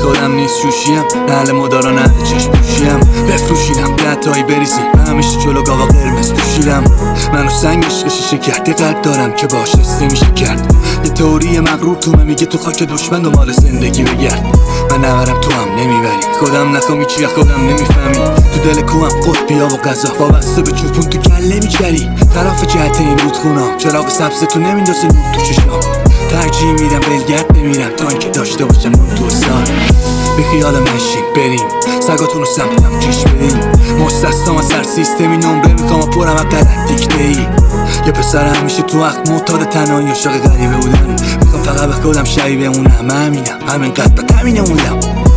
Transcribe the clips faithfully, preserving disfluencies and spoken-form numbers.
خودم نیست شوشیم، اهل مدارا نه چشم پوشیم. بفروشیدم ده تایی بریزیم، من همیشه جلو گاوا قرمز توشیدم. منو سنگ عشق شیشه کردی قلب دارم که باش حس میشه کرد. یه تئوری مغرور تو من میگه تو خاک دشمن دنبال زندگی بگرد. من نبرم تو هم نمیبری، خودم نخوام چی خودم نمیفهمی. تو دل کوام قطبیا و قضا وابسته به چوپون تو کله میچری. طرف جهت این رودخونام چراغ سبز تو نمیندازه نور تو چشام. ترجیح میدم بلگرد بمیرم تا اینکه داشته باشم نور تو استان. بی خیال مشین بریم سگاتون رو سمتم کش بریم. مستثنام از هر سیستمی نمره میخوام پرم از غلط دیکته ای. یه پسر همیشه تو وقت معتاد تنهایی عاشق غریبه بودن. میخوام فقط به خودم شبیه اونم، همینم همینقدر به تمینه موندم.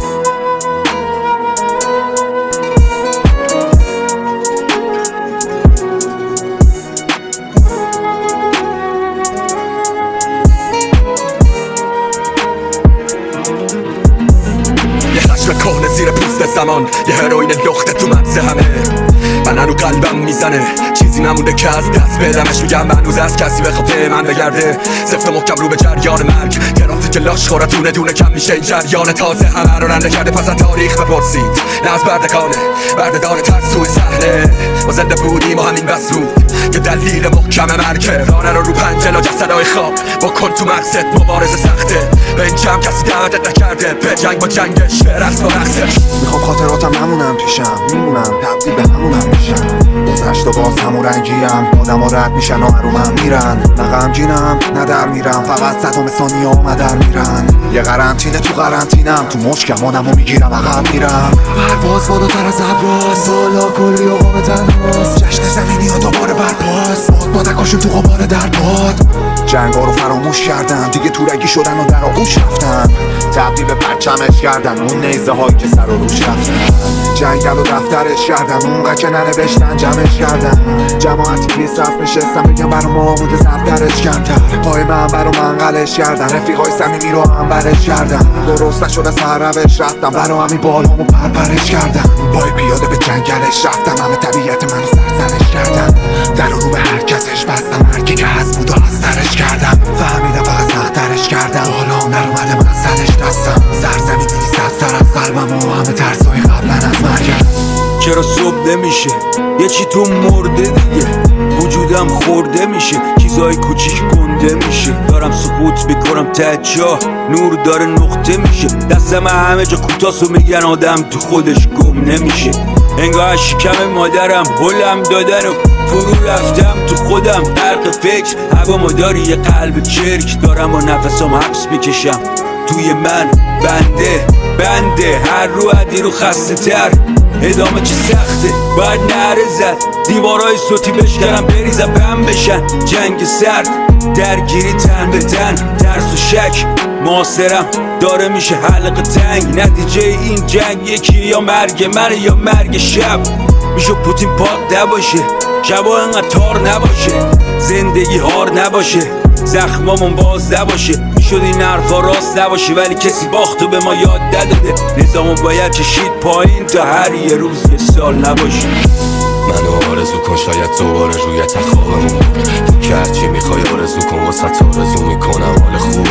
کهنه زیر پوست زمان، یه هروین لخته تو مغز همه. من هنو قلبم میزنه، چیزی نمونده که از دست بدمش. میگم هنوز از کسی بخواد من بگرده. سفت محکم رو به جریان مرگ، گرافتی که لاش خوره دونه دونه کم میشه این جریان. تازه همه رو رنده کرده پس از تاریخ بپرسید. نه از بردگانه بردهدان ترسوی صحنه. ما زنده بودیم و همین بس بود یه دلیل محکم مرگه. رانه رو رو پنجل و جسدهای خواب بکن تو مغزت مبارزه سخته. به این جمع کسی دعوتت نکرده، به جنگ با جنگش، به رقص با رقصش. میخوام خاطراتم نمونم پیشم، میمونم تبدیل به همونم میشم. گذشت و باز همون رنگیم، آدم ها رد میشن و هرومم میرن. نه غمگینم نه در میرم، فقط صدام ثانیه ها در میرن. یه قرنطینه تو قرنطینم، تو مشکمانم و میگیرم عقب میرم. پرواز بالاتر از ابراز، بالا کلی و قام تنهاست. جشن زمینی ها دوباره برپاست، باد بادکاشون تو غبار در باد. جنگا رو فراموش کردن، دیگه تو رگی شدن و در آغوش رفتن. تبدیل به پرچمش کردن اون نیزه هایی که سر و روش رفتن. جنگل و دفترش کردن اونقدر که ننوشتن جمعش کردن. جماعتی که صف نشستن بگم برا محمود زبدرش کردن. پای من برا منقلش کردن، رفیقای صمیمی رو انبرش کردن. درست نشد از هر روش رفتم، برا همین بالامو پرپرش کردن. پای پیاده به جنگلش رفتم، همه طبیعت منو سرزنش کردن. در رو به هر کسش بستم، مرگی که هست بود و از سرش کردم. فهمیدم فقط سخترش کردم، حالا نرومده من سرش دستم. سرزمینی صد سر از قلبم و همه ترسای قبلا از مرگم. چرا صبح نمیشه یه چی تو مرده دیگه، وجودم خورده میشه، چیزای کوچیک گنده میشه. دارم سقوط میکنم ته جا، نور داره نقطه میشه. دستم همه جا کوتاست و میگن آدم تو خودش گم نمیشه. انگاه شکم مادرم هلم دادن و فرو رفتم تو خودم غرق فکر. هوا مداری یه قلب چرک دارم و نفسم حبس میکشم توی من. بنده بنده هر رو عدی رو خسته تر، ادامه چه سخته باید نره زد. دیوارای صوتی بشکنم بریزم بم بشن. جنگ سرد درگیری تن به تن، ترس و شک معاصرم داره میشه حلقه تنگ. نتیجه این جنگ یکی یا مرگ من یا مرگ شب. میشه پوتین پاک نباشه، شبا انقدر تار نباشه، زندگی هار نباشه، زخمامون باز نباشه. میشد این حرفا راست نباشه ولی کسی باختو به ما یاد نداده. نظامو باید کشید پایین تا هر یه روز یه سال نباشه. منو آرزو کن شاید دوباره روی تخوابمون بود. تو که هرچی میخوای آرزو کن واسه آرزو میکنم حال خوب.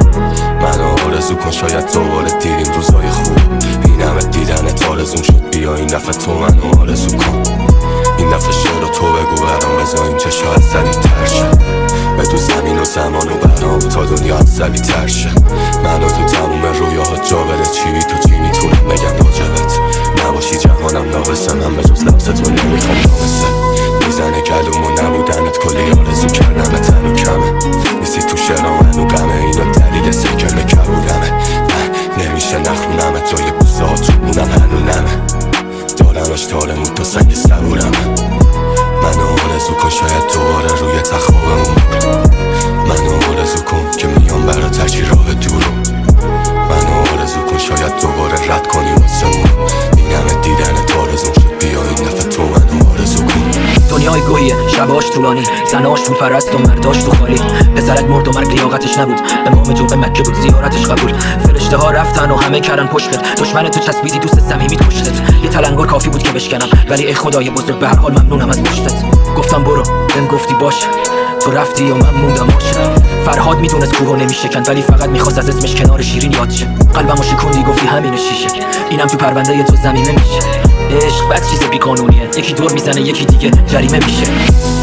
منو آرزو کن شاید دوباره دیدیم روزای خوب. این همه دیدنت آرزون شد، بیا این دفعه تو منو آرزو کن. این دفعه شعر تو بگو برام بذاریم چه شاید سریع تر شه. به تو زمین و زمان و برام تا دنیا از سریع تر شه. منو تو تموم رویاها جا بده، چی تو چی میتونم بگم راجبت. نباشی جهانم ناقصه، من به جز لبس تو نمیخوام ناقصه. میزنه گلوم و نبودنت کلی آرزو کردم تن و کمه. نیستی تو شعرام هنو غمه، اینا دلیل سکرم کبودمه. نه نمیشه نخونمه، جای بوسه ها چوبونم هنو نمه. دارمش تارمون تا سنگ صبورمه. منو آرزو کن شاید دوباره روی تخوابمون بود. منو آرزو کن که میام برات هرچی راه دورو. منو آرزو کن شاید دوباره رد کنی واسمون. این همه دیدنت آرزوم شد، بیا این دفعه تو منو آرزو کن. دنیای گویه شباش طولانی، زناش پول پرست و مرداش تو خالی. پسرک مرد و مرگ لیاقتش نبود، امام جو به مکه بود زیارتش قبول. فرشته ها رفتن و همه کردن پشتت، دشمن تو چسبیدی دوست صمیمی کشتت. یه تلنگر کافی بود که بشکنم، ولی ای خدای بزرگ به هر حال ممنونم از پشتت. گفتم برو بهم گفتی باش، تو رفتی و من موندم باش. فرهاد میدونست کوهو نمیشکن ولی فقط میخواست از اسمش کنار شیرین یاد شه. قلبمو شکوندی گفتی همینه شیشه، اینم تو پرونده تو زمینه میشه. عشق بد چیز بیقانونیه، یکی دور میزنه یکی دیگه جریمه میشه.